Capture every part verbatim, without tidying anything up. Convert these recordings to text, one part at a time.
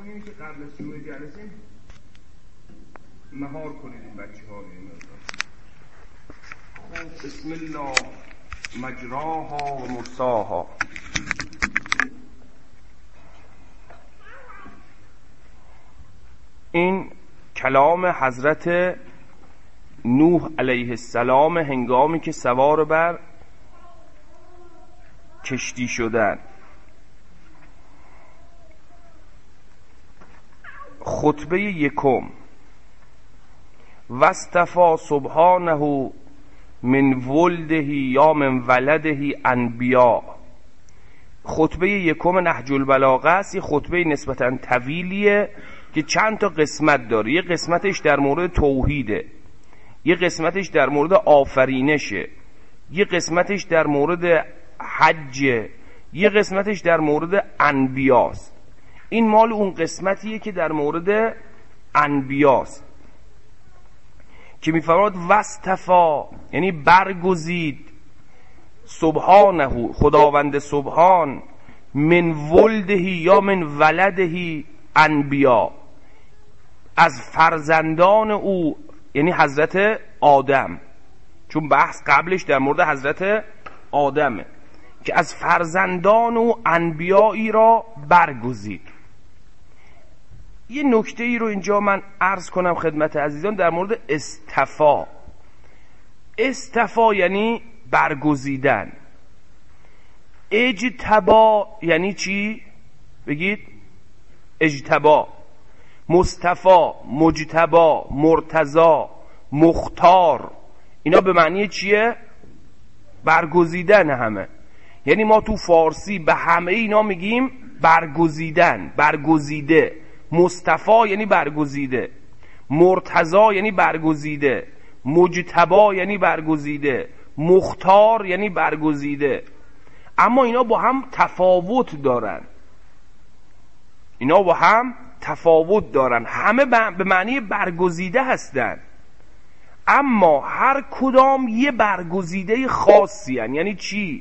اینه که قبل از شروع جلسه مهار کنید این بچه ها رو. بسم الله مجراها و مرساها. این کلام حضرت نوح علیه السلام هنگامی که سوار بر کشتی شدن. خطبه یکم: واصطفی سبحانه من ولده یا من ولده انبیا. خطبه یکم نهج البلاغه است. یه خطبه نسبتاً طویلیه که چند تا قسمت داره. یه قسمتش در مورد توحیده، یه قسمتش در مورد آفرینشه، یه قسمتش در مورد حجه، یه قسمتش در مورد انبیاست. این مال اون قسمتیه که در مورد انبیاست که میفرماد واصطفی یعنی برگزید، سبحانه خداوند سبحان، من ولده یا من ولده انبیا، از فرزندان او یعنی حضرت آدم، چون بحث قبلش در مورد حضرت آدمه، که از فرزندان او انبیایی را برگزید. یه نکته ای رو اینجا من عرض کنم خدمت عزیزان در مورد اصطفا. اصطفا یعنی برگزیدن. اجتبا یعنی چی؟ بگید. اجتبا، مصطفی، مجتبا، مرتضا، مختار، اینا به معنی چیه؟ برگزیدن همه. یعنی ما تو فارسی به همه اینا میگیم برگزیدن، برگزیده. مصطفی یعنی برگزیده، مرتضا یعنی برگزیده، مجتبا یعنی برگزیده، مختار یعنی برگزیده. اما اینا با هم تفاوت دارن. اینا با هم تفاوت دارن. همه به معنی برگزیده هستن، اما هر کدام یه برگزیده خاصی هن. یعنی چی؟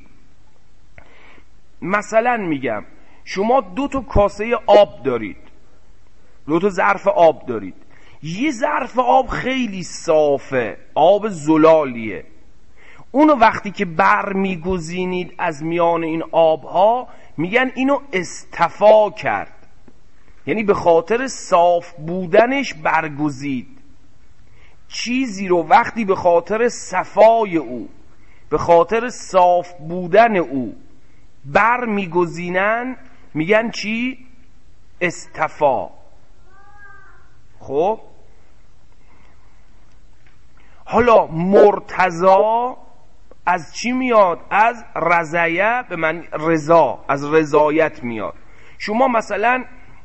مثلا میگم شما دو تا کاسه آب دارید، دو تا ظرف آب دارید. یه ظرف آب خیلی صافه، آب زلالیه. اونو وقتی که بر میگزینید از میان این آبها میگن اینو اصطفا کرد، یعنی به خاطر صاف بودنش برگزید. چیزی رو وقتی به خاطر صفای او، به خاطر صاف بودن او بر میگزینن میگن چی؟ اصطفا. خب حالا مرتضا از چی میاد؟ از رضایه، به من رضا، از رضایت میاد. شما مثلا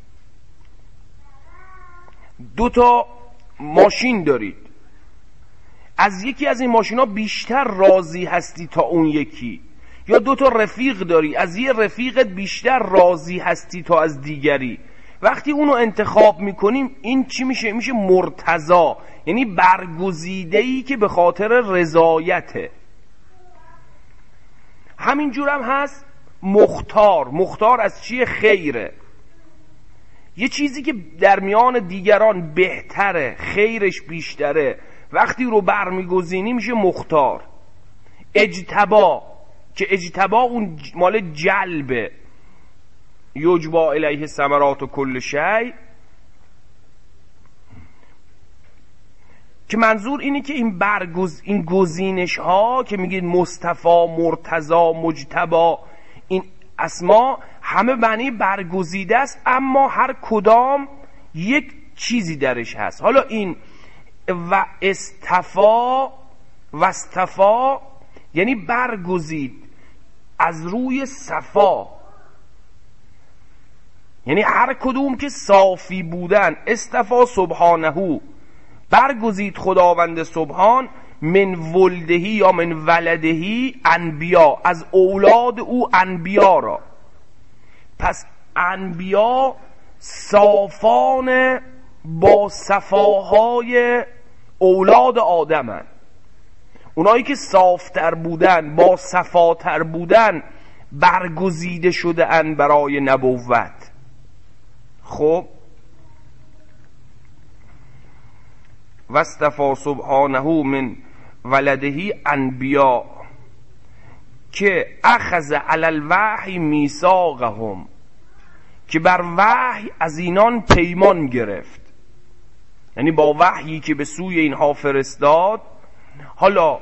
دو تا ماشین دارید، از یکی از این ماشینا بیشتر راضی هستی تا اون یکی، یا دو تا رفیق داری، از یه رفیقت بیشتر راضی هستی تا از دیگری. وقتی اونو انتخاب میکنیم این چی میشه؟ میشه مرتضا، یعنی برگزیده‌ای که به خاطر رضایته. همینجور هم هست مختار. مختار از چیه؟ خیره. یه چیزی که در میان دیگران بهتره، خیرش بیشتره، وقتی رو برمیگزینی میشه مختار. اجتبا، که اجتبا اون مال جلبه، یجبا الیه ثمرات و کل شیء، که منظور اینه که این برگز این گزینش ها که میگید مصطفی، مرتضا، مجتبا، این اسما همه معنی برگزیده است، اما هر کدام یک چیزی درش هست. حالا این و استفا و استفا یعنی برگزید از روی صفا، یعنی هر کدوم که صافی بودن. استفا سبحانه، برگزید خداوند سبحان، من ولدهی یا من ولدهی انبیا، از اولاد او انبیا را. پس انبیا صافان با صفاهای اولاد آدمن. اونایی که صافتر بودن، با صفاتر بودن، برگزیده شده ان برای نبوت. خب و اصطفی سبحانه من ولده انبیا که اخذ علی الوحی میثاقهم، که بر وحی از اینان پیمان گرفت، یعنی با وحیی که به سوی اینها فرستاد. حالا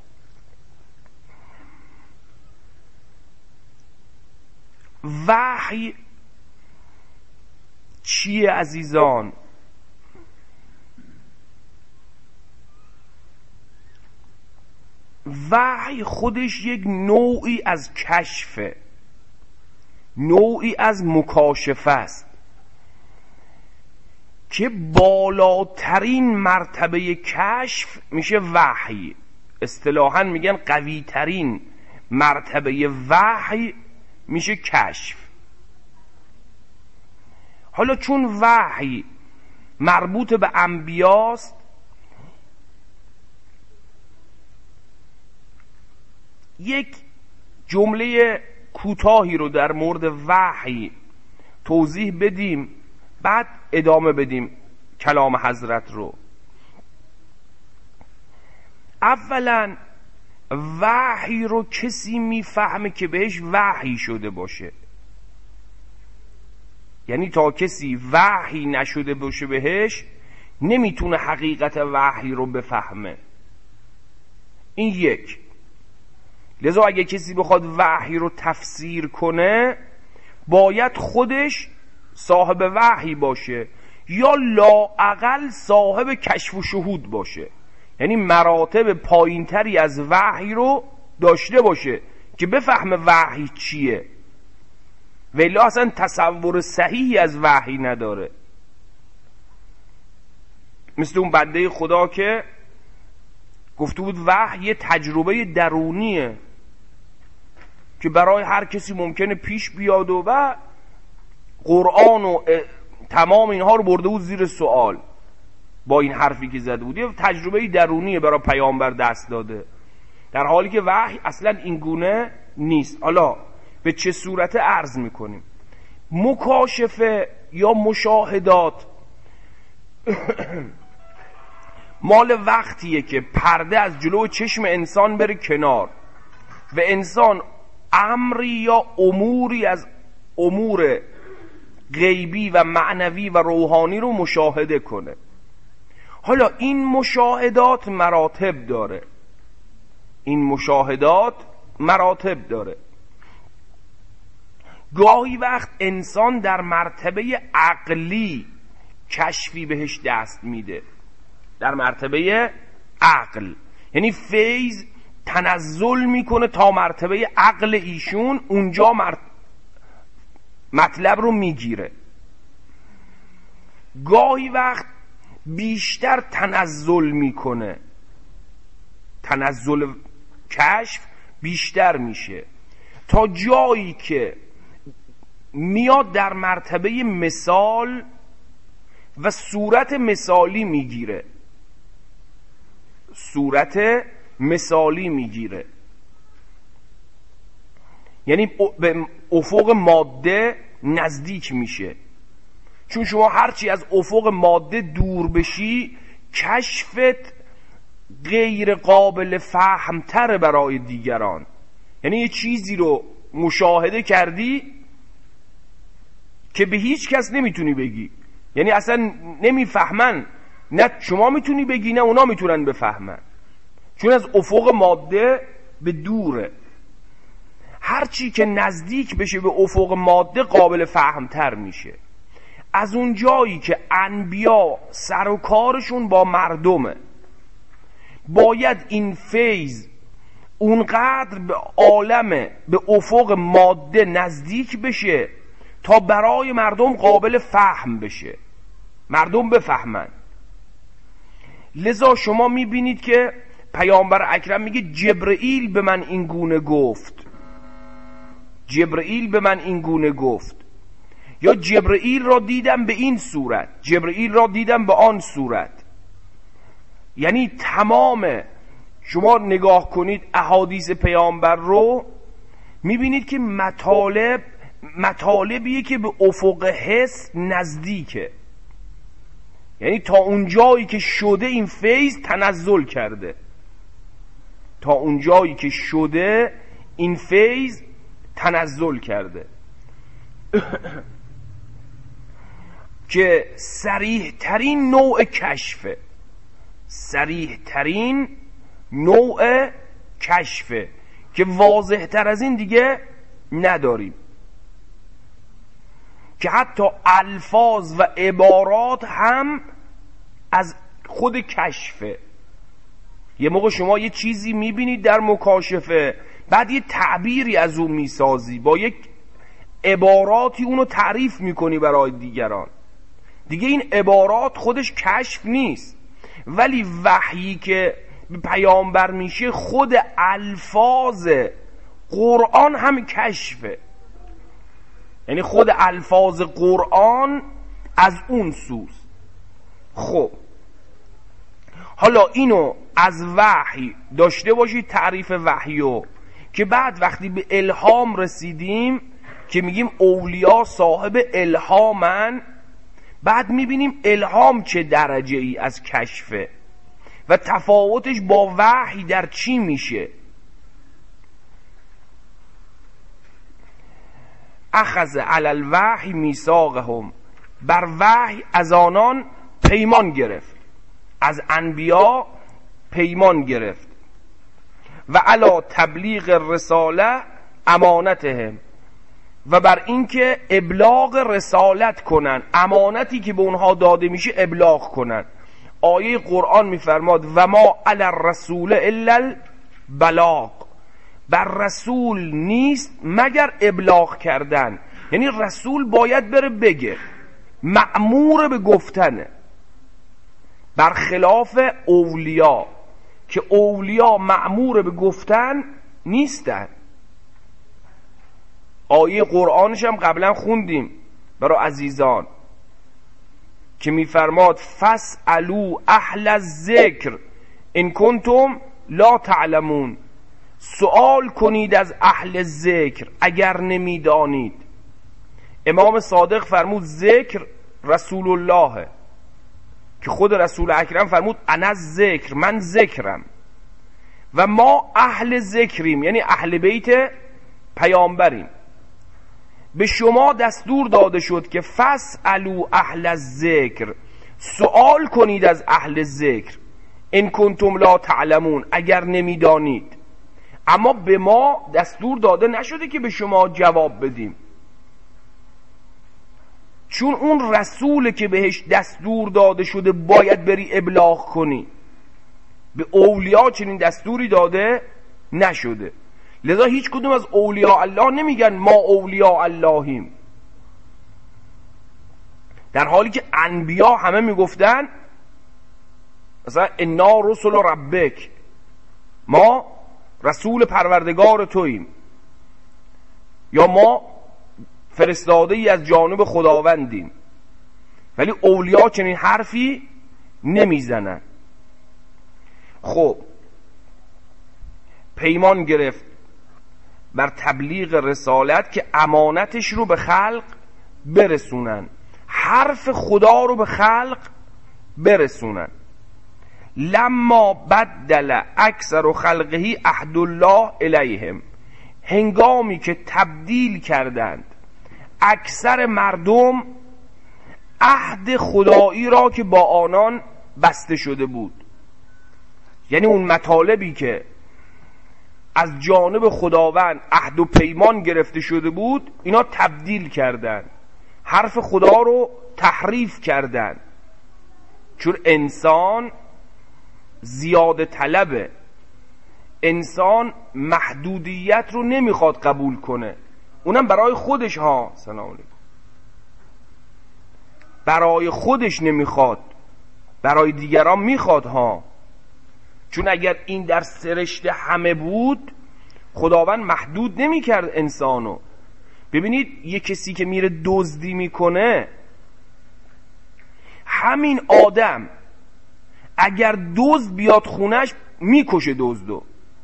وحی چیه عزیزان؟ وحی خودش یک نوعی از کشفه، نوعی از مکاشفه است که بالاترین مرتبه کشف میشه وحی. اصطلاحاً میگن قوی ترین مرتبه وحی میشه کشف. حالا چون وحی مربوط به انبیاست، یک جمله کوتاهی رو در مورد وحی توضیح بدیم، بعد ادامه بدیم کلام حضرت رو. اولا وحی رو کسی میفهمه که بهش وحی شده باشه، یعنی تا کسی وحی نشده باشه بهش نمیتونه حقیقت وحی رو بفهمه. این یک. لذا اگه کسی بخواد وحی رو تفسیر کنه باید خودش صاحب وحی باشه یا لااقل صاحب کشف و شهود باشه، یعنی مراتب پایینتری از وحی رو داشته باشه که بفهمه وحی چیه، ولی اصلا تصور صحیحی از وحی نداره. مثل اون بنده خدا که گفته بود وحی یه تجربه درونیه که برای هر کسی ممکنه پیش بیاد و و قرآن و تمام اینها رو برده بود زیر سوال با این حرفی که زده بود. یه تجربه درونیه برای پیامبر دست داده، در حالی که وحی اصلا این گونه نیست. حالا به چه صورت عرض میکنیم؟ مکاشفه یا مشاهدات مال وقتیه که پرده از جلو چشم انسان بره کنار و انسان امری یا اموری از امور غیبی و معنوی و روحانی رو مشاهده کنه. حالا این مشاهدات مراتب داره، این مشاهدات مراتب داره. گاهی وقت انسان در مرتبه عقلی کشفی بهش دست میده، در مرتبه عقل، یعنی فیض تنزل میکنه تا مرتبه عقل ایشون، اونجا مرت... مطلب رو میگیره. گاهی وقت بیشتر تنزل میکنه، تنزل کشف بیشتر میشه تا جایی که میاد در مرتبه مثال و صورت مثالی میگیره، صورت مثالی میگیره، یعنی به افق ماده نزدیک میشه. چون شما هرچی از افق ماده دور بشی کشفت غیر قابل فهمتر برای دیگران، یعنی یه چیزی رو مشاهده کردی که به هیچ کس نمیتونی بگی، یعنی اصلا نمیفهمن، نه شما میتونی بگی نه اونا میتونن بفهمن، چون از افق ماده به دوره. هرچی که نزدیک بشه به افق ماده قابل فهمتر میشه. از اون جایی که انبیا سر و کارشون با مردمه، باید این فیض اونقدر به عالم به افق ماده نزدیک بشه تا برای مردم قابل فهم بشه، مردم بفهمن. لذا شما میبینید که پیامبر اکرم میگه جبرئیل به من این گونه گفت، جبرئیل به من این گونه گفت، یا جبرئیل را دیدم به این صورت، جبرئیل را دیدم به آن صورت. یعنی تمام شما نگاه کنید احادیث پیامبر رو میبینید که مطالب مطالبیه که به افق حس نزدیکه. یعنی تا اون جایی که شده این فیض تنزل کرده، تا اون جایی که شده این فیض تنزل کرده که صریح ترین نوع کشفه، صریح ترین نوع کشفه که واضح تر از این دیگه نداریم، که حتی الفاظ و عبارات هم از خود کشفه. یه موقع شما یه چیزی میبینید در مکاشفه، بعد یه تعبیری از اون میسازی، با یک عباراتی اونو تعریف میکنی برای دیگران، دیگه این عبارات خودش کشف نیست. ولی وحیی که به پیامبر میشه خود الفاظ قرآن هم کشفه، یعنی خود الفاظ قرآن از اون سوز. خب حالا اینو از وحی داشته باشید، تعریف وحیو، که بعد وقتی به الهام رسیدیم که میگیم اولیا صاحب الهامن، بعد میبینیم الهام چه درجه ای از کشفه و تفاوتش با وحی در چی میشه. اخذ علی الوحی میثاقهم، بر وحی از آنان پیمان گرفت، از انبیا پیمان گرفت. و علی تبلیغ رساله امانتهم، و بر اینکه ابلاغ رسالت کنن، امانتی که به اونها داده میشه ابلاغ کنن. آیه قرآن میفرماد و ما علی الرسول الا البلاغ، بر رسول نیست مگر ابلاغ کردن، یعنی رسول باید بره بگه، مأمور به گفتنه، برخلاف اولیا که اولیا مأمور به گفتن نیستن. آیه قرآنش هم قبلا خوندیم برای عزیزان که میفرماد فاسألوا اهل الذکر ان کنتم لا تعلمون، سوال کنید از اهل ذکر اگر نمیدانید. امام صادق فرمود ذکر رسول الله، که خود رسول اکرم فرمود انا ذکر، من ذکرم، و ما اهل ذکریم، یعنی اهل بیت پیامبریم. به شما دستور داده شد که فاسألوا اهل الذکر، سوال کنید از اهل ذکر، ان کنتم لا تعلمون، اگر نمیدانید. اما به ما دستور داده نشده که به شما جواب بدیم، چون اون رسول که بهش دستور داده شده باید بری ابلاغ کنی. به اولیا چنین دستوری داده نشده، لذا هیچ کدوم از اولیاء الله نمیگن ما اولیاء اللهیم، در حالی که انبیا همه میگفتن مثلا انا رسول ربک، ما رسول پروردگار توییم، یا ما فرستاده ای از جانب خداوندیم. ولی اولیا چنین حرفی نمیزنن. خب پیمان گرفت بر تبلیغ رسالت که امانتش رو به خلق برسونن، حرف خدا رو به خلق برسونن. لما بدل اکثر خلقه عهد الله الیهم، هنگامی که تبدیل کردند اکثر مردم عهد خدایی را که با آنان بسته شده بود، یعنی اون مطالبی که از جانب خداوند عهد و پیمان گرفته شده بود، اینا تبدیل کردن، حرف خدا رو تحریف کردن. چون انسان زیاده طلبه، انسان محدودیت رو نمیخواد قبول کنه، اونم برای خودش ها، سلام علیکم، برای خودش نمیخواد، برای دیگران میخواد ها. چون اگر این در سرشت همه بود خداوند محدود نمیکرد انسانو. ببینید یه کسی که میره دزدی میکنه، همین آدم اگر دزد بیاد خونش میکشه دزدو،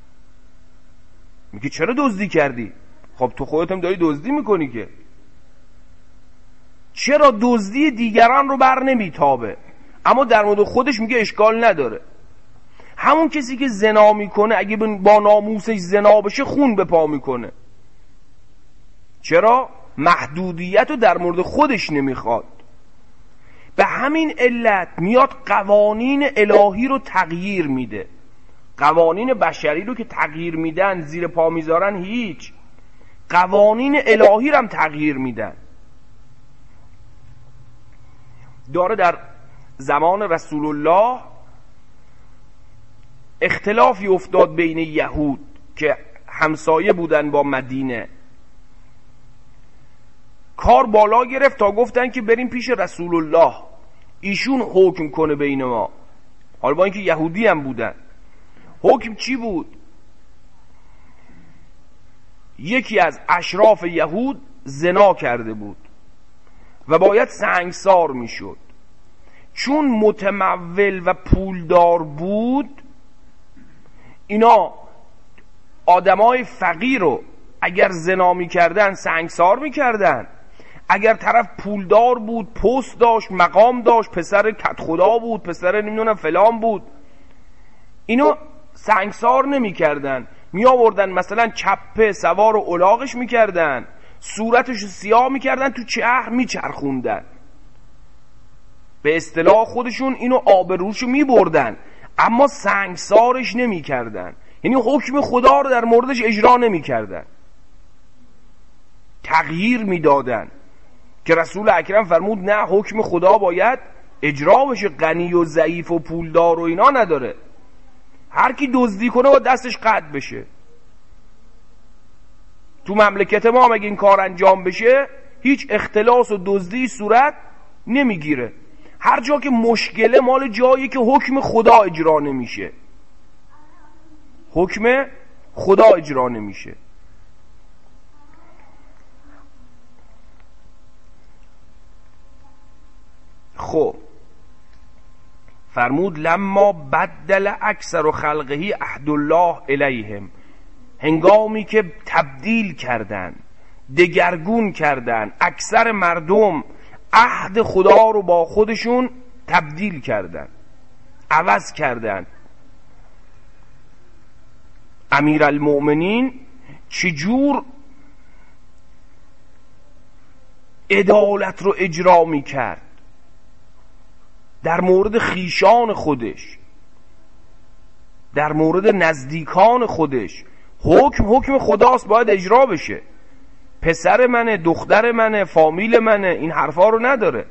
میگه چرا دزدی کردی؟ خب تو خودت هم داری دزدی میکنی، که چرا دزدی دیگران رو بر نمیتابه؟ اما در مورد خودش میگه اشکال نداره. همون کسی که زنا میکنه اگه با ناموسش زنا بشه خون به پا میکنه. چرا؟ محدودیت رو در مورد خودش نمیخواد. به همین علت میاد قوانین الهی رو تغییر میده. قوانین بشری رو که تغییر میدن زیر پا میذارن هیچ، قوانین الهی رو هم تغییر میدن. داره در زمان رسول الله اختلافی افتاد بین یهود که همسایه بودن با مدینه. کار بالا گرفت تا گفتن که بریم پیش رسول الله، ایشون حکم کنه بین ما. حالا با اینکه یهودی هم بودن. حکم چی بود؟ یکی از اشراف یهود زنا کرده بود و باید سنگسار میشد. چون متمول و پولدار بود، اینا آدمای فقیر رو اگر زنا میکردن سنگسار میکردن. اگر طرف پولدار بود، پست داشت، مقام داشت، پسر کت خدا بود، پسر نمیدونم فلان بود، اینو سنگسار نمیکردن. می آوردن مثلا چپه سوار و الاغش میکردن، صورتش سیاه میکردن، تو چهر میچرخوندن. به اصطلاح خودشون اینو آبروشو میبردن، اما سنگسارش نمیکردن. یعنی حکم خدا رو در موردش اجرا نمیکردن، تغییر میدادن. که رسول اکرم فرمود نه، حکم خدا باید اجرا بشه. غنی و ضعیف و پولدار و اینا نداره. هر کی دزدی کنه با دستش قطع بشه. تو مملکت ما هم اگه این کار انجام بشه هیچ اختلاس و دزدی صورت نمیگیره. هر جا که مشکله مال جایی که حکم خدا اجرا نمیشه. حکم خدا اجرا نمیشه. خب فرمود لما بدل اکثر خلقه عهد الله الیهم، هنگامی که تبدیل کردن، دگرگون کردن اکثر مردم عهد خدا رو با خودشون تبدیل کردن، عوض کردن. امیرالمؤمنین چجور عدالت رو اجرا می کرد در مورد خیشان خودش، در مورد نزدیکان خودش. حکم حکم خداست، باید اجرا بشه. پسر منه، دختر منه، فامیل منه، این حرفا رو نداره.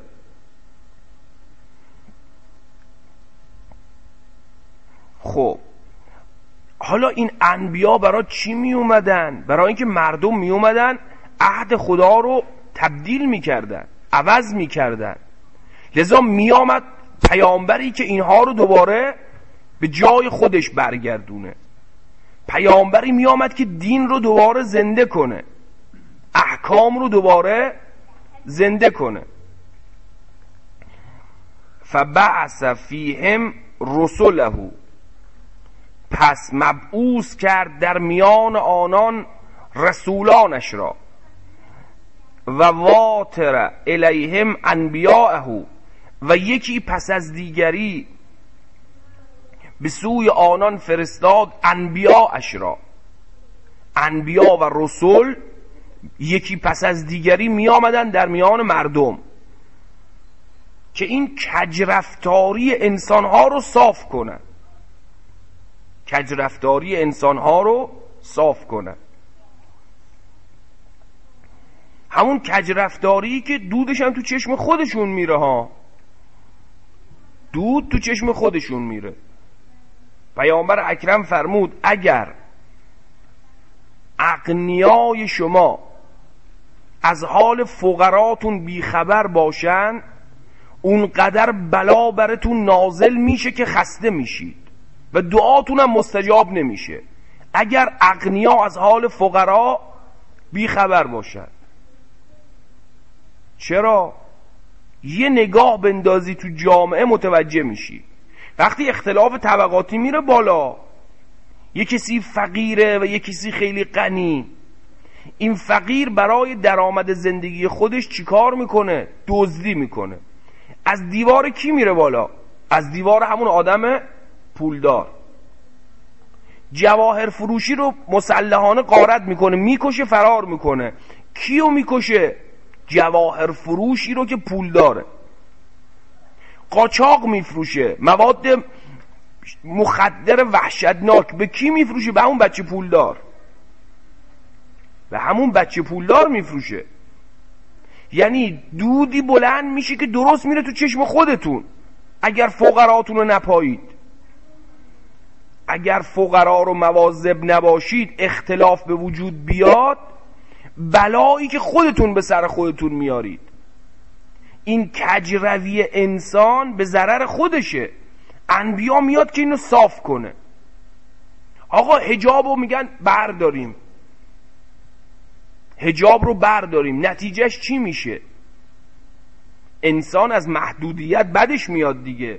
خب حالا این انبیا برای چی می اومدن؟ برای اینکه مردم می اومدن عهد خدا رو تبدیل می کردن، عوض می کردن. لذا می آمد پیامبری که اینها رو دوباره به جای خودش برگردونه. پیامبری می آمد که دین رو دوباره زنده کنه، احکام رو دوباره زنده کنه. فبعث فیهم رسله، پس مبعوث کرد در میان آنان رسولانش را. و واتر الیهم انبیاءه، و یکی پس از دیگری به سوی آنان فرستاد انبیاءش را. انبیا و رسول یکی پس از دیگری می آمدن در میان مردم که این کجرفتاری انسانها رو صاف کنن، کجرفتاری انسانها رو صاف کنن. همون کجرفتاری که دودش هم تو چشم خودشون میره ها، دود تو چشم خودشون میره. پیامبر اکرم فرمود اگر اغنیای شما از حال فقراتون بیخبر باشن، اونقدر بلا براتون نازل میشه که خسته میشید و دعاتون هم مستجاب نمیشه. اگر اغنیا از حال فقرا بیخبر باشن. چرا؟ یه نگاه بندازی تو جامعه متوجه میشی. وقتی اختلاف طبقاتی میره بالا، یه کسی فقیره و یه کسی خیلی غنی، این فقیر برای درآمد زندگی خودش چیکار میکنه؟ دزدی میکنه. از دیوار کی میره بالا؟ از دیوار همون آدم پولدار. جواهر فروشی رو مسلحانه غارت میکنه، میکشه، فرار میکنه. کیو میکشه؟ جواهر فروشی رو که پول داره. قاچاق میفروشه، مواد مخدر وحشتناک. به کی میفروشه؟ به همون بچه پولدار، به همون بچه پولدار میفروشه. یعنی دودی بلند میشه که درست میره تو چشم خودتون اگر فقراتون رو نپایید. اگر فقرا رو مواظب نباشید، اختلاف به وجود بیاد، بلایی که خودتون به سر خودتون میارید. این کجروی انسان به ضرر خودشه. انبیا میاد که اینو صاف کنه. آقا حجاب رو میگن برداریم، حجاب رو برداریم، نتیجهش چی میشه؟ انسان از محدودیت بدش میاد دیگه.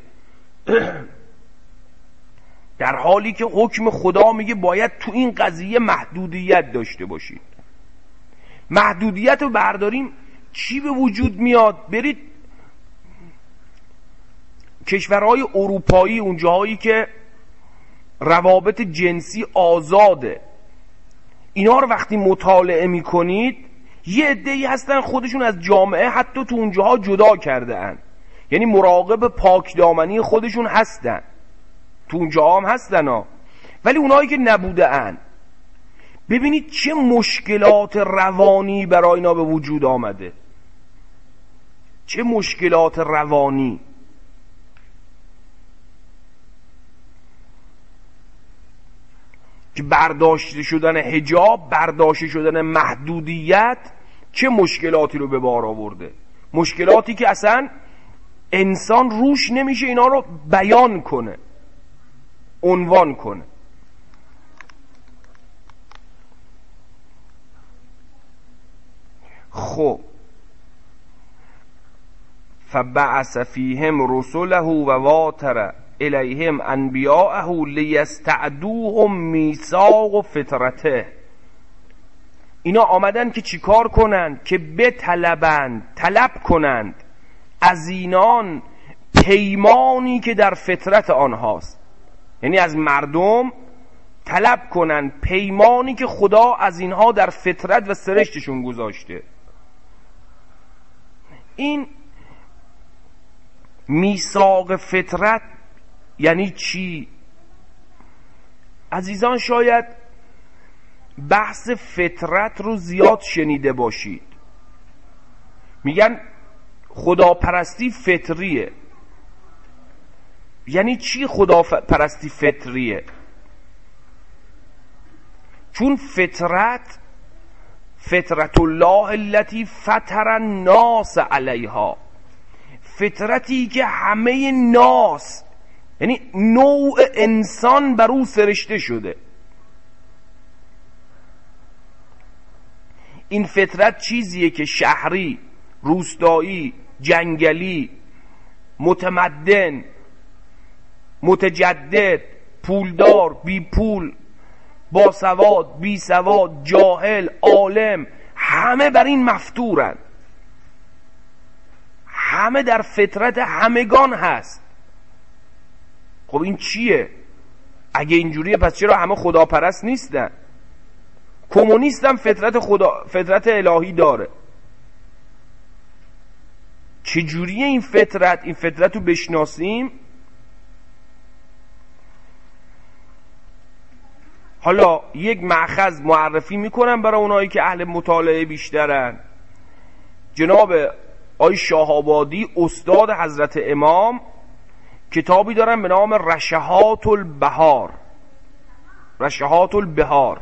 در حالی که حکم خدا میگه باید تو این قضیه محدودیت داشته باشید. محدودیت رو برداریم، چی به وجود میاد؟ برید کشورهای اروپایی، اون جاهایی که روابط جنسی آزاده، اینا رو وقتی مطالعه میکنید، یه عده‌ای هستن خودشون از جامعه حتی تو اونجاها جدا کرده ان، یعنی مراقب پاک دامنی خودشون هستن، تو اونجاها هم هستن ها. ولی اونایی که نبوده ان، ببینید چه مشکلات روانی برای اینا به وجود آمده، چه مشکلات روانی. که برداشته شدن حجاب، برداشته شدن محدودیت چه مشکلاتی رو به بار آورده. مشکلاتی که اصلا انسان روش نمیشه اینا رو بیان کنه، عنوان کنه. خب فبعث فیهم رسله و واتر الیهم انبیاءه لیستعدوهم میثاق فطرته. اینا آمدن که چیکار کنند؟ که بطلبند، طلب کنند از اینان پیمانی که در فطرت آنهاست. یعنی از مردم طلب کنند پیمانی که خدا از اینها در فطرت و سرشتشون گذاشته. این میثاق فطرت یعنی چی؟ عزیزان شاید بحث فطرت رو زیاد شنیده باشید. میگن خداپرستی فطریه. یعنی چی خداپرستی فطریه؟ چون فطرت فطرت الله التي فطر الناس علیها، فطرتی که همه ناس یعنی نوع انسان بر او سرشته شده. این فطرت چیزیه که شهری، روستایی، جنگلی، متمدن، متجدد، پولدار، بی پول، با سواد، بی سواد، جاهل، عالم، همه بر این مفطورن. همه در فطرت همگان هست. خب این چیه؟ اگه اینجوریه پس چرا همه خداپرست نیستن؟ کمونیست هم فطرت خدا، فطرت الهی داره. چجوریه این فطرت؟ این فطرت رو بشناسیم. حالا یک مأخذ معرفی میکنم برای اونایی که اهل مطالعه بیشترن. جناب آقای شاه‌آبادی استاد حضرت امام کتابی دارن به نام رشحات البهار، رشحات البهار،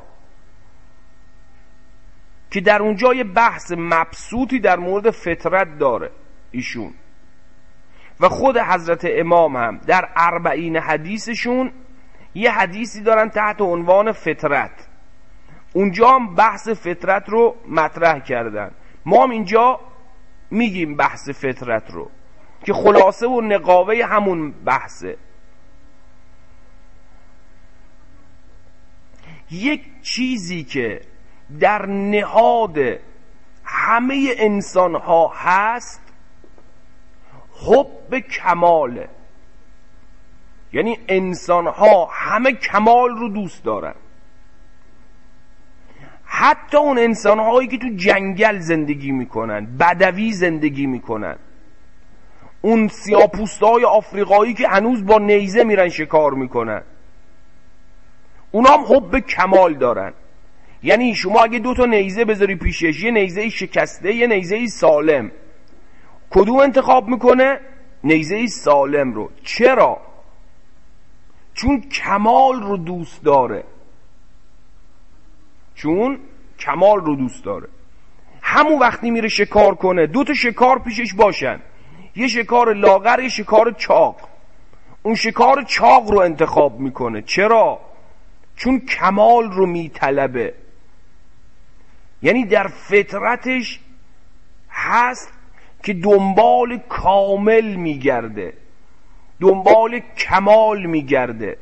که در اونجا یه بحث مبسوطی در مورد فطرت داره ایشون. و خود حضرت امام هم در اربعین حدیثشون یه حدیثی دارن تحت عنوان فطرت، اونجا هم بحث فطرت رو مطرح کردن. ما هم اینجا میگیم بحث فطرت رو که خلاصه و نقاوه همون بحثه. یک چیزی که در نهاد همه انسان ها هست حب کماله. یعنی انسان ها همه کمال رو دوست دارن، حتی اون انسان هایی که تو جنگل زندگی میکنن، بدوی زندگی میکنن، اون سیاه‌پوستای آفریقایی که هنوز با نیزه میرن شکار میکنن، اونا هم حب کمال دارن. یعنی شما اگه دو تا نیزه بذاری پیشش، یه نیزه شکسته یه نیزه سالم، کدوم انتخاب میکنه؟ نیزه سالم رو. چرا؟ چون کمال رو دوست داره، چون کمال رو دوست داره. همون وقتی میره شکار کنه، دو تا شکار پیشش باشن، یه شکار لاغر یه شکار چاق، اون شکار چاق رو انتخاب میکنه. چرا؟ چون کمال رو میطلبه. یعنی در فطرتش هست که دنبال کامل میگرده، دنبال کمال میگرده.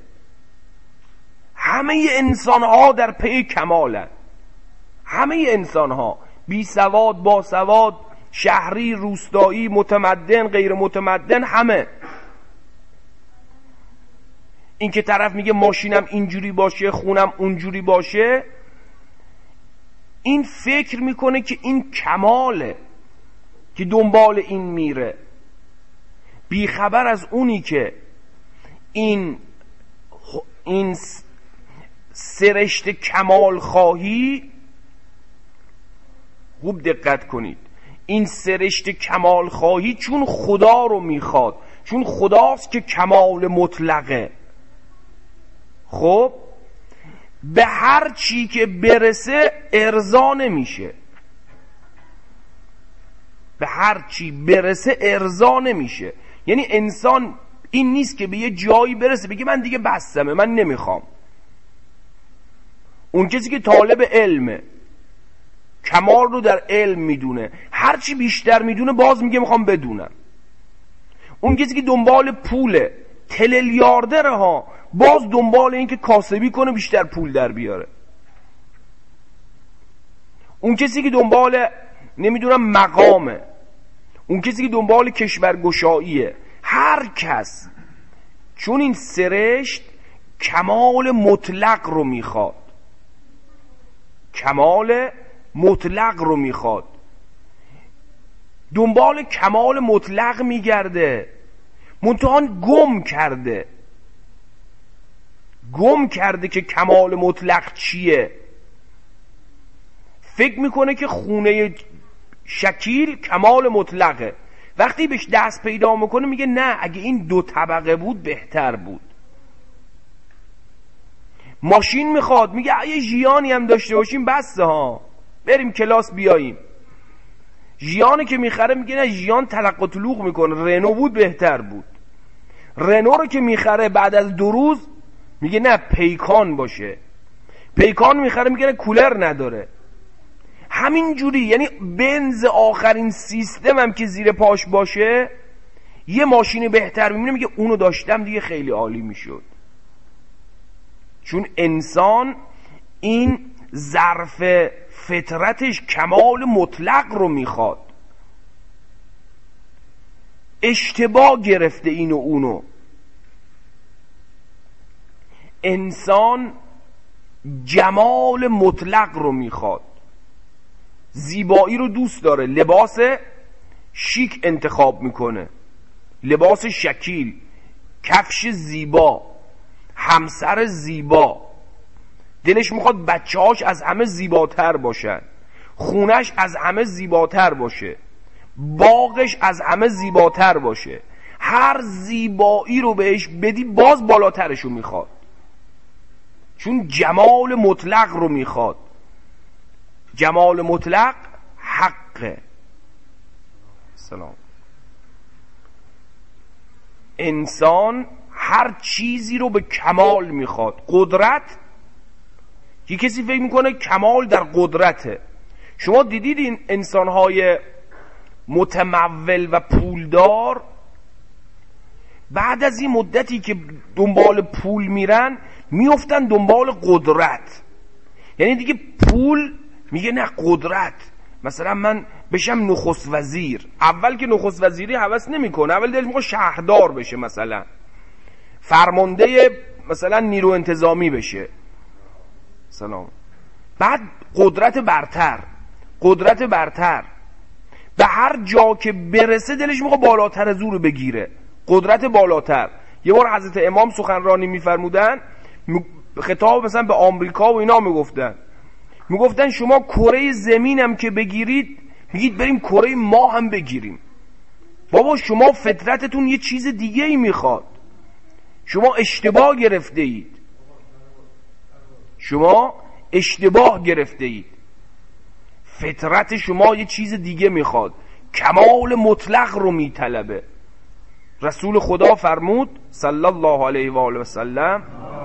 همه انسان ها در پی کمالن، همه انسان ها، بی سواد با سواد، شهری روستایی، متمدن غیر متمدن، همه. این که طرف میگه ماشینم اینجوری باشه، خونم اونجوری باشه، این فکر میکنه که این کماله که دنبال این میره، بی خبر از اونی که این این سرشت کمال خواهی. خوب دقت کنید، این سرشت کمال خواهی چون خدا رو میخواد، چون خداست که کمال مطلقه. خب به هر چی که برسه ارضا نمیشه، به هر چی برسه ارضا نمیشه. یعنی انسان این نیست که به یه جایی برسه بگه من دیگه بسمه، من نمیخوام. اون کسی که طالب علمه، کمال رو در علم میدونه، هر چی بیشتر میدونه باز میگه میخوام بدونم. اون کسی که دنبال پوله، تریلیاردره ها، باز دنبال این که کاسبی کنه بیشتر پول در بیاره. اون کسی که دنبال نمیدونم مقامه، اون کسی که دنبال کشورگشاییه، هر کس چون این سرشت کمال مطلق رو میخواد، کمال مطلق رو میخواد، دنبال کمال مطلق میگرده، منتها گم کرده، گم کرده که کمال مطلق چیه. فکر میکنه که خونه شکیل کمال مطلقه. وقتی بهش دست پیدا میکنه میگه نه، اگه این دو طبقه بود بهتر بود. ماشین میخواد، میگه اگه ژیانی هم داشته باشیم بسه ها، بریم کلاس بیاییم. ژیانی که میخره میگه نه، ژیان تلق و طلوق میکنه، رنو بود بهتر بود. رنو رو که میخره بعد از دو روز میگه نه پیکان باشه. پیکان میخره میگه نه کولر نداره. همین جوری، یعنی بنز آخرین سیستم هم که زیر پاش باشه، یه ماشین بهتر میبینه میگه اونو داشتم دیگه خیلی عالی میشد. چون انسان این ظرف فطرتش کمال مطلق رو میخواد، اشتباه گرفته اینو اونو. انسان جمال مطلق رو میخواد، زیبایی رو دوست داره، لباس شیک انتخاب میکنه، لباس شکیل، کفش زیبا، همسر زیبا، دلش میخواد بچه‌هاش از همه زیباتر باشن، خونش از همه زیباتر باشه، باغش از همه زیباتر باشه. هر زیبایی رو بهش بدی باز بالاترشو میخواد، چون جمال مطلق رو میخواد. جمال مطلق حقه. سلام. انسان هر چیزی رو به کمال میخواد. قدرت، یه کسی فکر میکنه کمال در قدرته. شما دیدید این انسانهای متمول و پولدار بعد از این مدتی که دنبال پول میرن میفتن دنبال قدرت. یعنی دیگه پول میگه نه، قدرت، مثلا من بشم نخست وزیر. اول که نخست وزیری هوس نمیکنه، اول دلش میخواد شهردار بشه مثلا. فرمانده مثلا نیرو انتظامی بشه، سلام. بعد قدرت برتر، قدرت برتر، به هر جا که برسه دلش میخواد بالاتر از او رو بگیره، قدرت بالاتر. یه بار حضرت امام سخنرانی میفرمودن، خطاب مثلا به آمریکا و اینا میگفتن میگفتن شما کره زمینم که بگیرید میگید بریم کره ماه هم بگیریم. بابا شما فطرتتون یه چیز دیگه ای میخواد، شما اشتباه گرفته اید، شما اشتباه گرفته اید، فطرت شما یه چیز دیگه میخواد، کمال مطلق رو میطلبه. رسول خدا فرمود صلی الله علیه و آله و سلم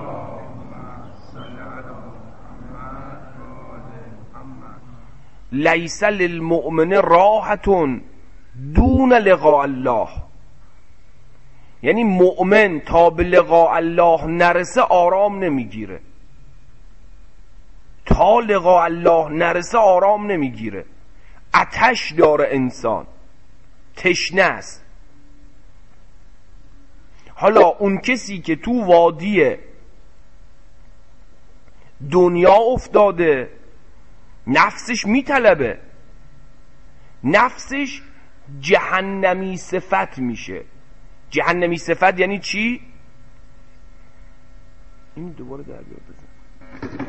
لیس للمؤمن راحة دون لقاء الله، یعنی مؤمن تا به لقاء الله نرسه آرام نمیگیره، تا لقاء الله نرسه آرام نمیگیره. آتش داره انسان، تشنه است. حالا اون کسی که تو وادی دنیا افتاده نفسش میطلبه، نفسش جهنمی صفت میشه. جهنمی صفت یعنی چی؟ این دوباره در بیاد بزن.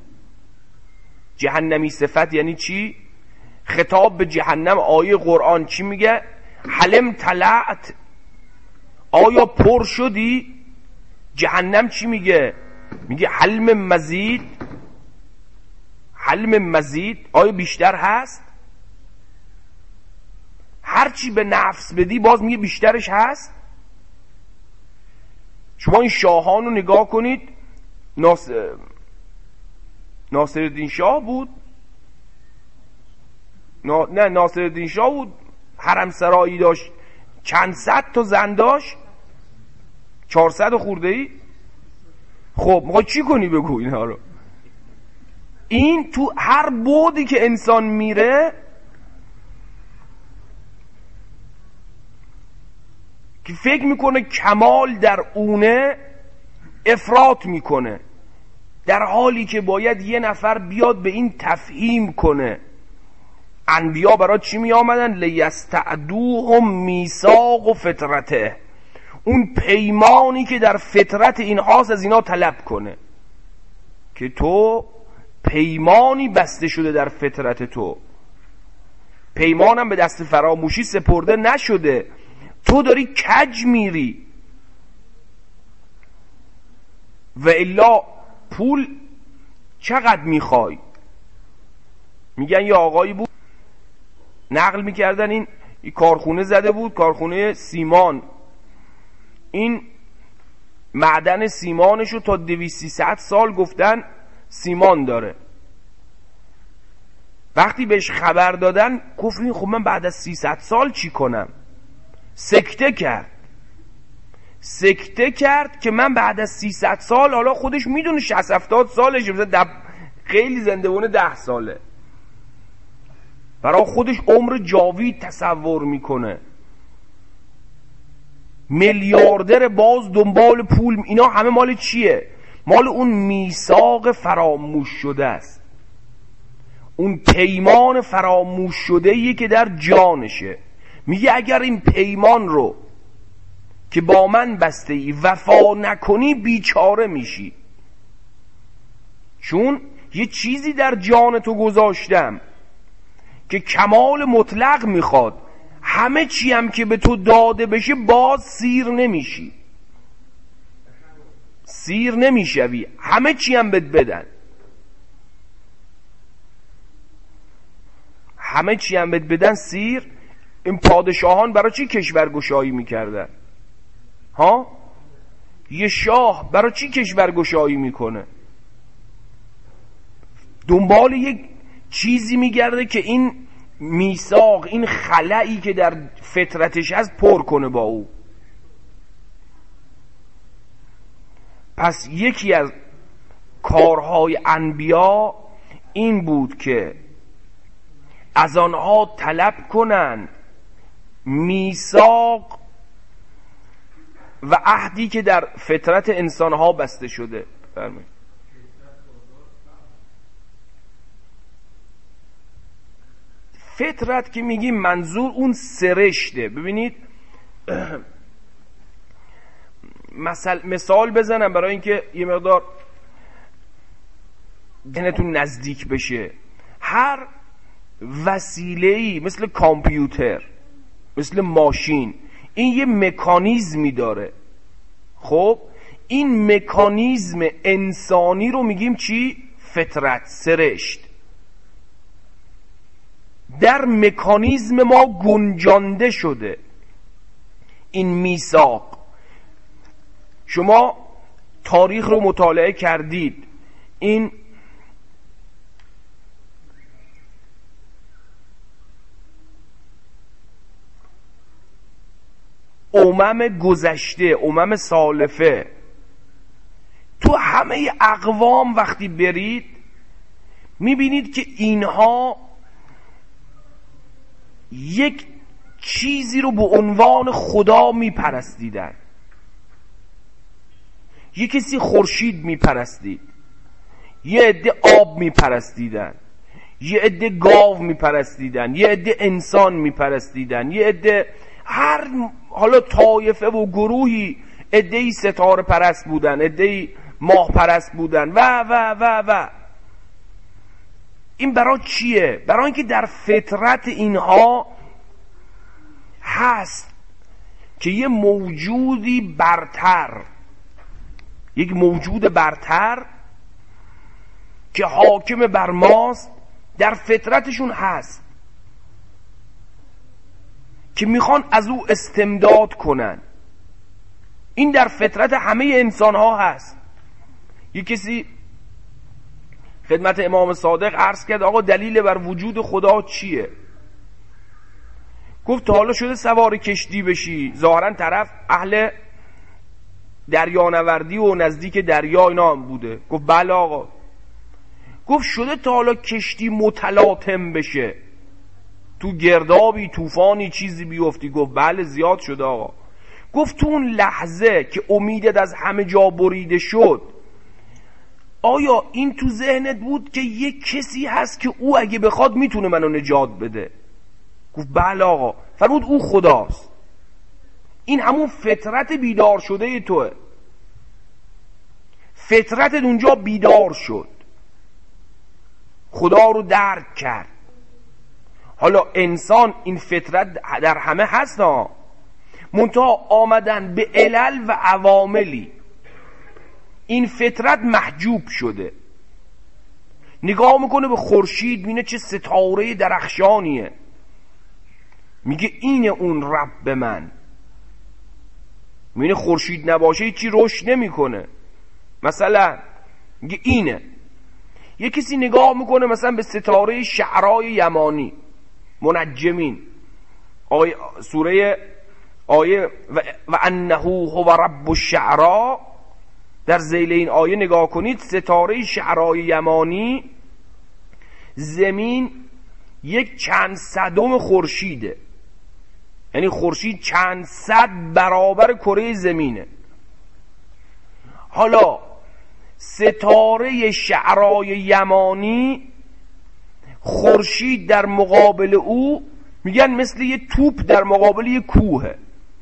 جهنمی صفت یعنی چی؟ خطاب به جهنم، آیه قرآن چی میگه؟ حلم طلعت، آیا پر شدی؟ جهنم چی میگه؟ میگه حلم مزید، حلم مزید، آیا بیشتر هست؟ هرچی به نفس بدی باز میگه بیشترش هست. شما این شاهان رو نگاه کنید، ناصر ناصرالدین شاه بود، نا... نه ناصرالدین شاه بود، حرم سرایی داشت، چند صد تا زن داشت، چهارصد خورده ای. خب میخوای چی کنی بگو اینها رو؟ این تو هر بعدی که انسان میره که فکر میکنه کمال در اونه، افراط میکنه، در حالی که باید یه نفر بیاد به این تفهیم کنه. انبیا برای چی می آمدن؟ لیستعدوهم میثاق و فطرته، اون پیمانی که در فطرت اینهاست از اینا طلب کنه که تو پیمانی بسته شده در فطرت تو، پیمانم به دست فراموشی سپرده نشده، تو داری کج میری. و الا پول چقدر میخوای؟ میگن یه آقایی بود نقل میکردن، این کارخونه زده بود، کارخونه سیمان، این معدن سیمانشو تا دویست سیصد سال گفتن سیمان داره. وقتی بهش خبر دادن گفت این خب من بعد از سیصد سال چی کنم؟ سکته کرد، سکته کرد که من بعد از سیصد سال، حالا خودش میدونه شصت هفتاد سالشه، مثلا خیلی زنده بونه ده ساله، برای خودش عمر جاوید تصور میکنه، میلیاردر باز دنبال پول. اینا همه مال چیه؟ مال اون میثاق فراموش شده است، اون پیمان فراموش شده‌ای که در جانشه. میگه اگر این پیمان رو که با من بسته ای وفا نکنی بیچاره میشی، چون یه چیزی در جان تو گذاشتم که کمال مطلق میخواد، همه چی هم که به تو داده بشه باز سیر نمیشی، سیر نمیشوی، همه چی هم بهت بدن، همه چی هم بهت بدن سیر. این پادشاهان برای چی کشورگشایی میکردن؟ ها؟ یه شاه برای چی کشورگشایی میکنه؟ دنبال یک چیزی میگرده که این میثاق، این خلایی که در فطرتش هست پر کنه با او. پس یکی از کارهای انبیا این بود که از آنها طلب کنند میثاق و عهدی که در فطرت انسانها بسته شده. فرمایید. فطرت که میگیم منظور اون سرشته. ببینید مثال مثال بزنم برای اینکه یه مقدار ذهنتون نزدیک بشه. هر وسیله‌ای مثل کامپیوتر، مثل ماشین، این یه مکانیزمی داره. خب این مکانیزم انسانی رو میگیم چی؟ فطرت، سرشت. در مکانیزم ما گنجانده شده این میثاق. شما تاریخ رو مطالعه کردید، این امم گذشته، امم سالفه، تو همه اقوام وقتی برید میبینید که اینها یک چیزی رو به عنوان خدا میپرستیدن. یک کسی خورشید میپرستید، یه عده آب میپرستیدن، یه عده گاو میپرستیدن، یه عده انسان میپرستیدن، یه عده هر حالا طایفه و گروهی، عده‌ای ستاره پرست بودن، عده‌ای ماه پرست بودن و و و و این برای چیه؟ برای اینکه در فطرت اینها هست که یه موجودی برتر، یک موجود برتر که حاکم بر ماست، در فطرتشون هست که میخوان از او استمداد کنن. این در فطرت همه انسان ها هست. یک کسی خدمت امام صادق عرض کرد آقا دلیل بر وجود خدا چیه؟ گفت تا حالا شده سوار کشتی بشی؟ ظاهرا طرف اهل دریانوردی و نزدیک دریا اینا هم بوده. گفت بله آقا. گفت شده تا حالا کشتی متلاطم بشه، تو گردابی طوفانی چیزی بیفتی؟ گفت بله زیاد شده آقا. گفت تو اون لحظه که امیدت از همه جا بریده شد، آیا این تو ذهنت بود که یک کسی هست که او اگه بخواد میتونه منو نجات بده؟ گفت بله آقا. فرمود او خداست. این همون فطرت بیدار شده توه. فطرت اونجا بیدار شد، خدا رو درک کرد. حالا انسان این فطرت در همه هست ها، منتها آمدن به علل و عواملی این فطرت محجوب شده. نگاه میکنه به خورشید، مینه چه ستاره درخشانیه، میگه اینه اون رب من. مینه خورشید نباشه چی رشد نمیکنه، مثلا میگه اینه. یه کسی نگاه میکنه مثلا به ستاره شعرای یمانی، منجمین، آیه سوره آیه و, و انه هو رب الشعرا، در ذیل این آیه نگاه کنید، ستاره شعرای یمانی زمین یک چند صدم خورشیده، یعنی خورشید چند صد برابر کره زمینه. حالا ستاره شعرای یمانی، خورشید در مقابل او میگن مثل یه توپ در مقابل یه کوهه،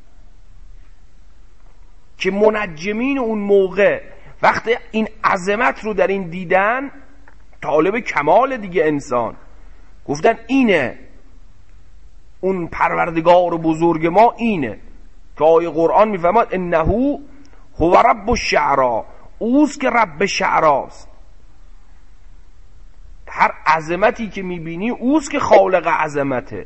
که منجمین اون موقع وقتی این عظمت رو در این دیدن، طالب کمال دیگه انسان، گفتن اینه اون پروردگار بزرگ ما، اینه که آیه قرآن میفهمد انه هو رب الشعرا، اوست که رب شعراست. هر عظمتی که میبینی اوست که خالق عظمته.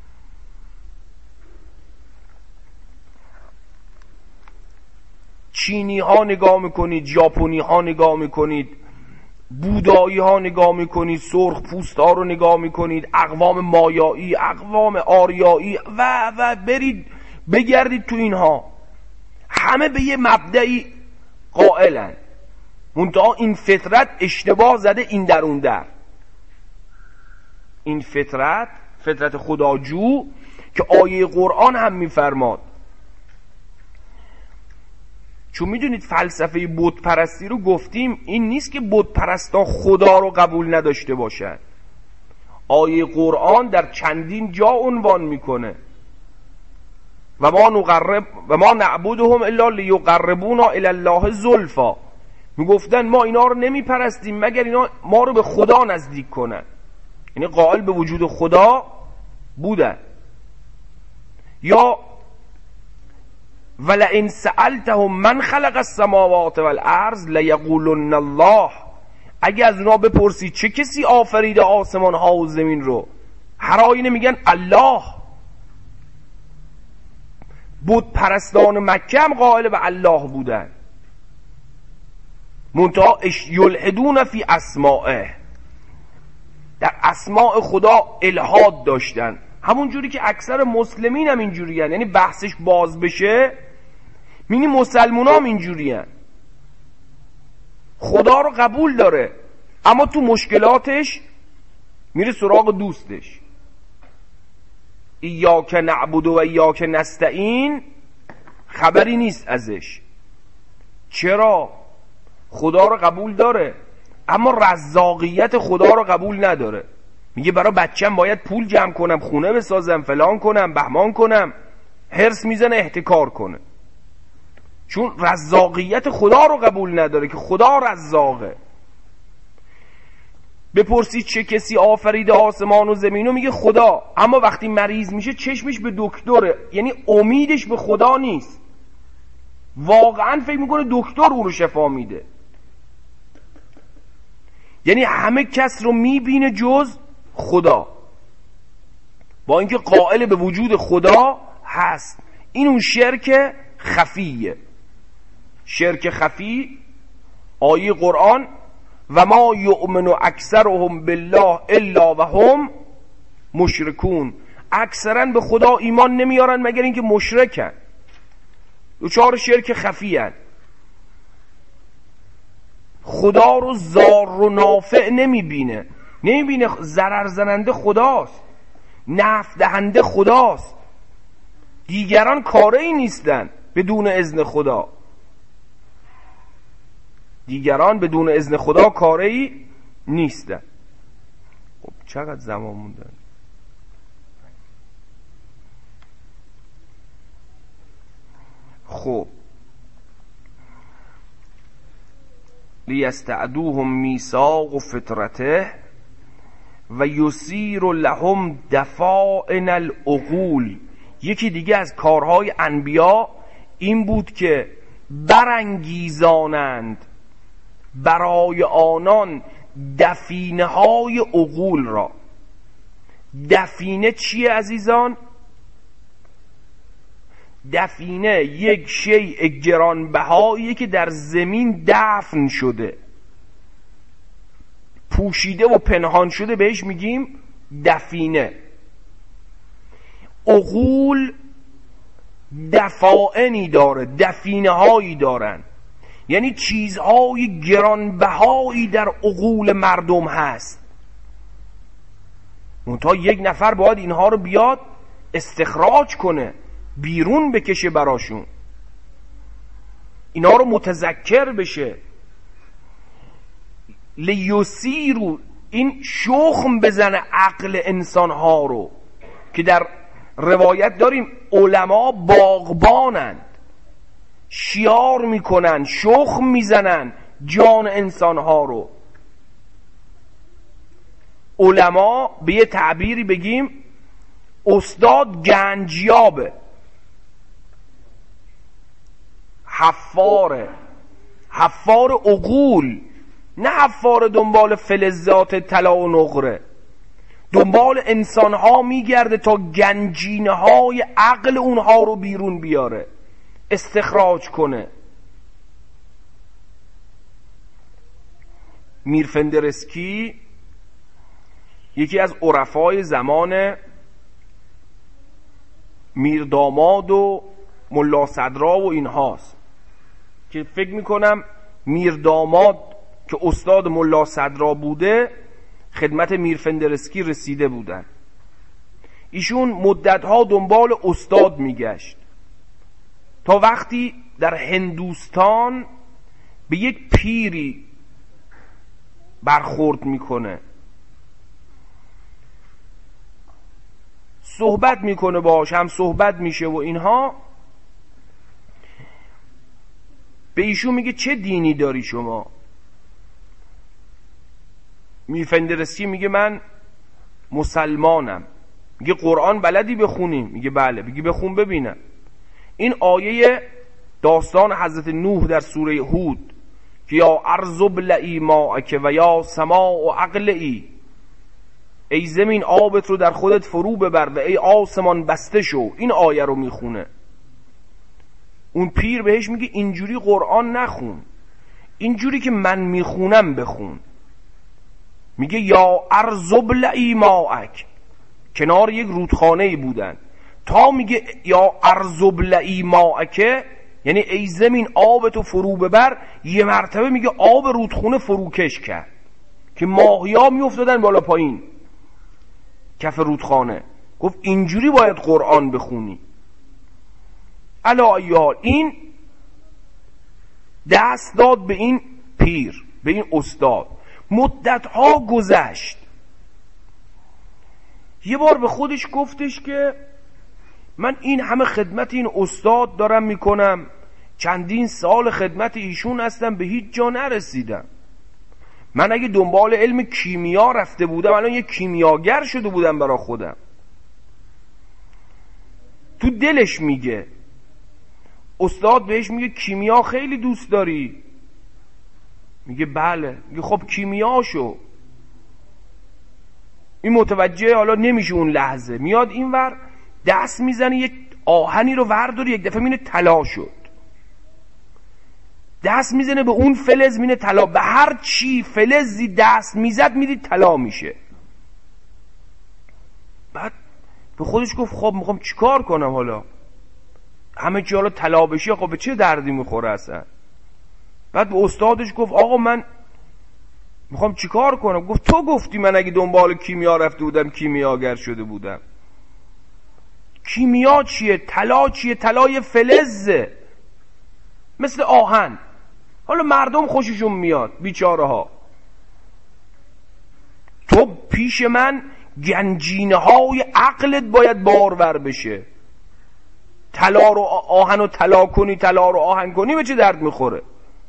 چینی ها نگاه میکنید، ژاپنی ها نگاه میکنید، بودایی ها نگاه میکنید، سرخ پوست ها رو نگاه میکنید، اقوام مایایی، اقوام آریایی و و برید بگردید تو اینها، همه به یه مبدعی قائلن، منتها این فطرت اشتباه زده این در اون در. این فطرت فطرت خداجو که آیه قرآن هم میفرماد چون میدونید فلسفه بت پرستی رو گفتیم این نیست که بت پرستا خدا رو قبول نداشته باشن. آیه قرآن در چندین جا عنوان میکنه و ما نقرب و ما نعبدهم الا لیقربونا الی الله زلفا. میگفتن ما اینا رو نمیپرستیم مگر اینا ما رو به خدا نزدیک کنن، یعنی قائل به وجود خدا بودن. یا ولئن سألتهم من خلق السماوات والارض لیقولن الله، اگه از اونا بپرسی چه کسی آفریده آسمان ها و زمین رو، هر آینه میگن الله. بت پرستان مکه هم قائل به الله بودن، منتها یلحدون فی اسمائه، در اسماء خدا الحاد داشتن، همون جوری که اکثر مسلمین هم اینجوری هن. یعنی بحثش باز بشه میگی مسلمان هم اینجوری هن. خدا رو قبول داره اما تو مشکلاتش میره سراغ دوستش. ایاک نعبد و ایاک نستعین خبری نیست ازش. چرا؟ خدا رو قبول داره اما رزاقیت خدا رو قبول نداره. میگه برای بچم باید پول جمع کنم، خونه بسازم، فلان کنم، بهمان کنم، حرص میزنه احتکار کنه، چون رزاقیت خدا رو قبول نداره که خدا رزاقه. بپرسید چه کسی آفریده آسمان و زمینو، میگه خدا، اما وقتی مریض میشه چشمش به دکتره، یعنی امیدش به خدا نیست، واقعا فکر میکنه دکتر او رو شفا میده. یعنی همه کس رو میبینه جز خدا، با اینکه قائل به وجود خدا هست. این اون شرک خفیه. شرک خفی آیه قرآن و ما یؤمن اکثرهم بالله الا و هم مشرکون، اکثرا به خدا ایمان نمیارن مگر اینکه مشرکن، دچار شرک خفی هن. خدا رو ضار و نافع نمیبینه، نمیبینه ضرر زننده خداست، نفع دهنده خداست، دیگران کاری نیستن بدون اذن خدا، دیگران بدون اذن خدا کاری نیستن. خب چقدر زمان موندن؟ خب لیستعدوهم میثاق فطرته و یسیر لهم دفائن العقول. یکی دیگه از کارهای انبیا این بود که برانگیزانند برای آنان دفینه های عقول را. دفینه چیه عزیزان؟ دفینه یک شیء گرانبهایی که در زمین دفن شده، پوشیده و پنهان شده، بهش میگیم دفینه. عقول دفائنی داره، دفینه هایی دارن، یعنی چیزهای گرانبهایی در عقول مردم هست، منتها یک نفر باید اینها رو بیاد استخراج کنه، بیرون بکشه براشون، اینا رو متذکر بشه. لیسیرو، این شخم بزنه عقل انسان ها رو، که در روایت داریم علما باغبانند، شیار میکنن، شخم میزنن جان انسان ها رو. علما به یه تعبیری بگیم استاد گنجیابه، حفاره، حفار عقول، نه حفار دنبال فلزات طلا و نقره، دنبال انسان ها میگرده تا گنجینه های عقل اونها رو بیرون بیاره، استخراج کنه. میرفندرسکی یکی از عرفای زمان میرداماد و ملا صدرا و اینهاست، که فکر میکنم میرداماد که استاد ملا صدرا بوده خدمت میرفندرسکی رسیده بودن. ایشون مدتها دنبال استاد میگشت تا وقتی در هندوستان به یک پیری برخورد میکنه، صحبت میکنه باش، هم صحبت میشه و اینها. به ایشون میگه چه دینی داری شما؟ میفندرسی میگه من مسلمانم. میگه قرآن بلدی بخونی؟ میگه بله. میگه بخون ببینم. این آیه داستان حضرت نوح در سوره هود که یا ارض ابلعی ماءک و یا سماء اقلعی، ای زمین آبت رو در خودت فرو ببر و ای آسمان بسته شو، این آیه رو میخونه. اون پیر بهش میگه اینجوری قرآن نخون، اینجوری که من میخونم بخون. میگه یا ارض ابلعی ماءک، کنار یک رودخانه‌ای بودن، تا میگه یا ارض ابلعی ماءک یعنی ای زمین آبتو فرو ببر، یه مرتبه میگه آب رودخونه فروکش کرد که ماهیا میافتادن بالا پایین کف رودخانه. گفت اینجوری باید قرآن بخونی. علا ایال این دست داد به این پیر، به این استاد. مدتها گذشت. یه بار به خودش گفتش که من این همه خدمت این استاد دارم میکنم، چندین سال خدمت ایشون هستم، به هیچ جا نرسیدم. من اگه دنبال علم کیمیا رفته بودم الان یه کیمیاگر شده بودم برا خودم. تو دلش میگه، استاد بهش میگه کیمیا خیلی دوست داری؟ میگه بله. میگه خب کیمیا شو. این متوجه حالا نمیشه اون لحظه، میاد اینور دست میزنه یک آهنی رو ورداره، یک دفعه مینه طلا شد. دست میزنه به اون فلز، مینه طلا. به هر چی فلزی دست میزد میدید طلا میشه. بعد به خودش گفت خب میخوام چیکار کنم حالا؟ همه چی حالا طلا بشه، خب به چه دردی میخوره اصلا؟ بعد به استادش گفت آقا من میخوام چیکار کنم؟ گفت تو گفتی من اگه دنبال کیمیا رفته بودم کیمیاگر شده بودم. کیمیا چیه؟ طلا چیه؟ طلا یه فلزه مثل آهن. حالا مردم خوششون میاد بیچاره ها. تو پیش من گنجینه های عقلت باید بارور بشه. طلا رو آهن رو طلا کنی، طلا رو آهن کنی، به چه درد میخوره؟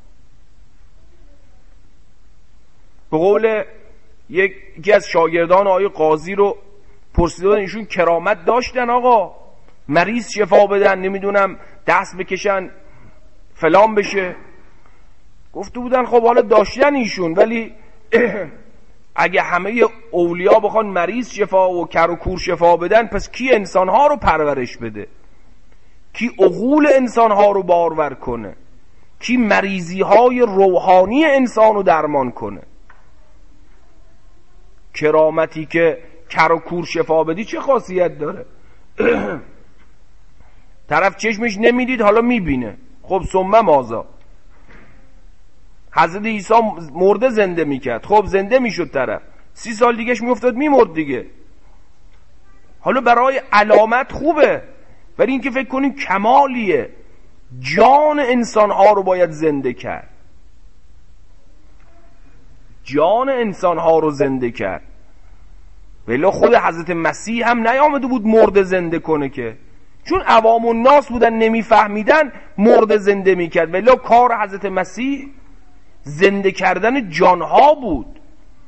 به قول یکی از شاگردان آقای قاضی رو پرسیدن، ایشون کرامت داشتن آقا، مریض شفا بدن، نمیدونم دست بکشن فلان بشه. گفته بودن خب حالا داشتن ایشون، ولی اگه همه اولیا بخوان مریض شفا و کر و کور شفا بدن، پس کی انسانها رو پرورش بده؟ کی عقول انسانها رو بارور کنه؟ کی مریضی های روحانی انسان رو درمان کنه؟ کرامتی که کر و کور شفا بدی چه خاصیت داره؟ طرف چشمش نمیدید حالا میبینه. خب ثم ماذا؟ حضرت عیسی مرده زنده میکرد، خب زنده میشد طرف، سی سال دیگهش میافتاد میمرد دیگه. حالا برای علامت خوبه، ولی این که فکر کنیم کمالیه. جان انسانها رو باید زنده کرد، جان انسانها رو زنده کرد. ولی خود حضرت مسیح هم نیامده بود مرده زنده کنه که، چون عوام الناس بودن نمیفهمیدن مرده زنده میکرد. ولی کار حضرت مسیح زنده کردن جانها بود.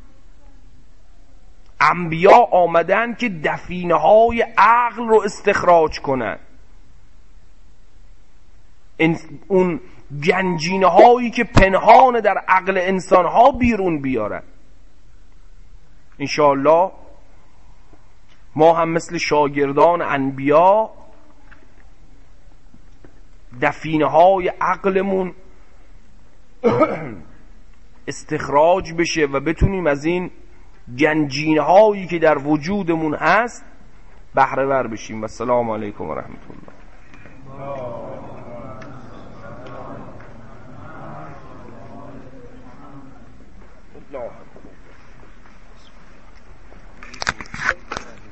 انبیا آمدن که دفینه های عقل رو استخراج کنن، اون گنجینه هایی که پنهان در عقل انسان ها بیرون بیارن. انشاءالله ما هم مثل شاگردان انبیا دفینه های عقلمون استخراج بشه و بتونیم از این گنجینه هایی که در وجودمون هست بهره ور بشیم. و السلام علیکم و رحمت الله.